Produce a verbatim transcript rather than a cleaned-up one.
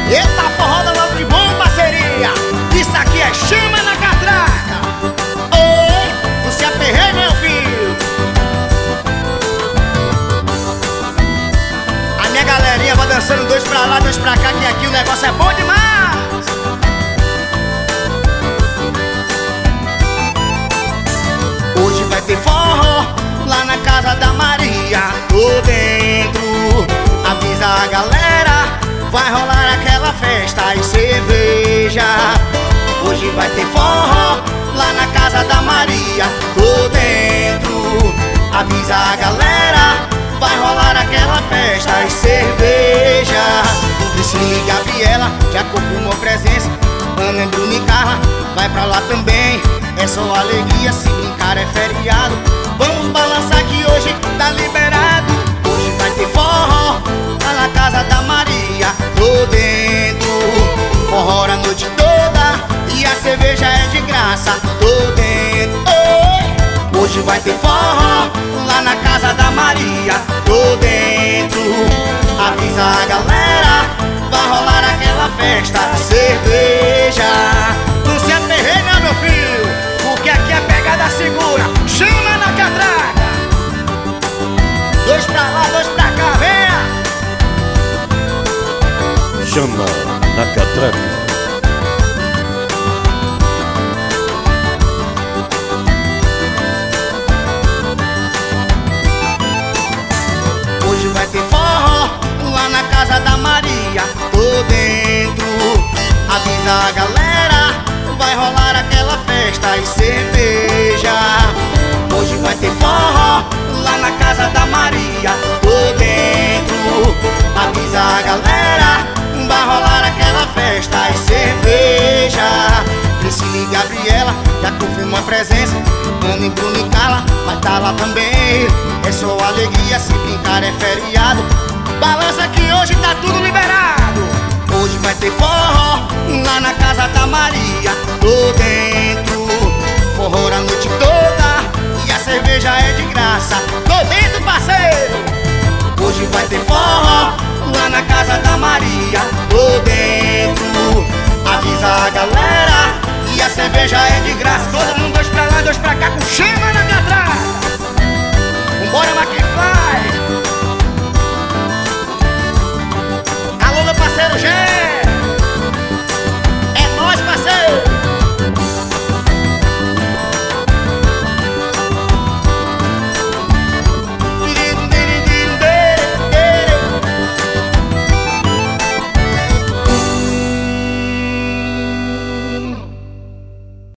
Eita, forró da logo de bom, parceria. Isso aqui é chama na catraca. Oi, não se aperreie, meu filho. A minha galerinha vai dançando dois pra lá, dois pra cá, que aqui o negócio é bom demais. Hoje vai ter forró lá na casa da Maria. Tô dentro, avisa a galera, vai rolar aquela festa e cerveja. Hoje vai ter forró lá na casa da Maria. Tô dentro, avisa a galera, vai rolar aquela festa e cerveja. Priscila e Gabriela já confirmou presença. Ana, Bruno e Carla vai pra lá também. É só alegria, se brincar é feriado. Vamos balançar que hoje tá liberado. Hoje vai ter forró lá na casa da Maria. Tô dentro, forró a noite toda e a cerveja é de graça. Tô dentro, oh! Hoje vai ter forró lá na casa da Maria. Tô dentro, avisa a galera, vai rolar aquela festa, cerveja. Não se aperreie não, meu filho, porque aqui a pegada segura. Chama na catraca. Dois pra lá, dois pra cá, venha. Chama na catraca. Hoje vai ter forró lá na casa da Maria. Tô dentro, avisa a galera, vai rolar aquela festa e cerveja. Hoje vai ter forró lá na casa da Maria. Tô dentro, avisa a galera, vai rolar aquela festa e cerveja. Priscila e Gabriela já confirmou a presença. Ana e Bruno e Carla vai tá lá também. É só alegria, se brincar é feriado. Balança que hoje tá tudo liberado. Hoje vai ter forró lá na casa da Maria. Tô dentro, forró a noite toda e a cerveja é de graça. Tô dentro, parceiro. Hoje vai ter forró lá na casa da Maria. Tô dentro, avisa a galera, e a cerveja é de graça. Todo mundo dois pra lá, dois pra cá, com chama na catraca. Vambora, McFly.